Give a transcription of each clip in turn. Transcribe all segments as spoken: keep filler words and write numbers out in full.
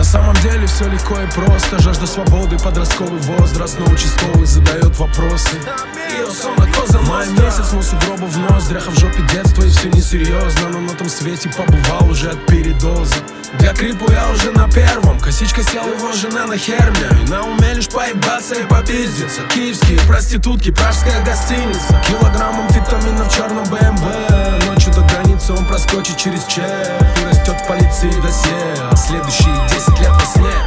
самом деле все легко и просто. Жажда свободы, подростковый возраст, но участковый задает вопросы. Май месяц, но сугробы в ноздрях, а в жопе детство и все несерьезно. Но на том свете побывал уже от передоза. Для крипу я уже на первом. Косичка сел, его жена на херме. И на уме лишь поебаться и попиздиться. Киевские проститутки, пражская гостиница. Килограмм амфетамина в черном бэ эм вэ. Ночью до границы он проскочит через чек. И растет в полиции досье, а следующие десять лет во сне.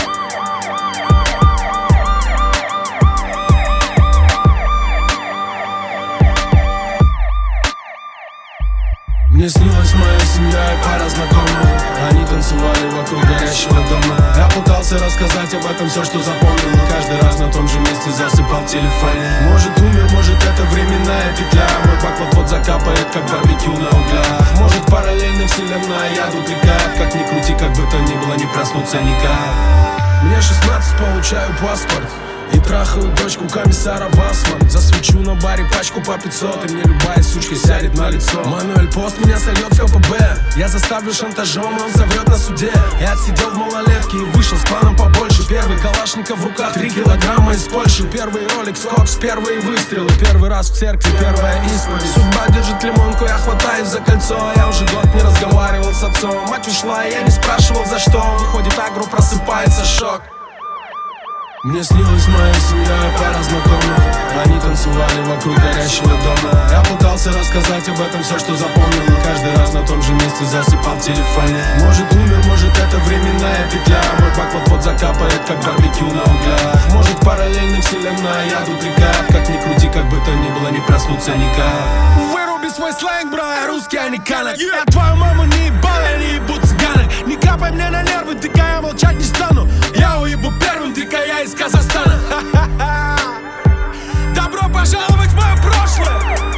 Мне снилась моя семья и пара знакомых. Они танцевали вокруг горящего дома. Я пытался рассказать об этом все, что запомнил, но каждый раз на том же месте засыпал в телефоне. Может умер, может это временная петля. Мой бак вот-вот закапает, как барбекю на углях. Может параллельно вселенная, я тут рекат. Как ни крути, как бы то ни было, не проснуться никак. Мне шестнадцать, получаю паспорт и трахаю дочку комиссара Васман. Засвечу на баре пачку по пятьсот, и мне любая сучка сядет на лицо. Мануэль Пост меня сольет в ка пэ бэ. Я заставлю шантажом, он заврет на суде. Я отсидел в малолетке и вышел с планом побольше. Первый калашников в руках, три килограмма из Польши. Первый ролик Скокс, первые выстрелы. Первый раз в церкви, первая исповедь. Судьба держит лимонку, я хватаюсь за кольцо. Я уже год не разговаривал с отцом. Мать ушла, и я не спрашивал за что. Выходит агро, просыпается шок. Мне снилась моя семья и пара знакомых. Они танцевали вокруг горящего дома. Я пытался рассказать об этом все, что запомнил, но каждый раз на том же месте засыпал в телефоне. Может умер, может это временная петля. Мой бак вот-вот закапает, как барбекю на углях. Может параллельно вселенная, я тут рекат. Как ни крути, как бы то ни было, не проснуться никак. Выруби свой сленг, бро, я русский, а не канак. Я твою маму не ебал, я не ебу цыганок. Не капай мне на нервы, ты я молчать не стану. Я уебу первым, ты я из Казахстана. Добро пожаловать в мое прошлое.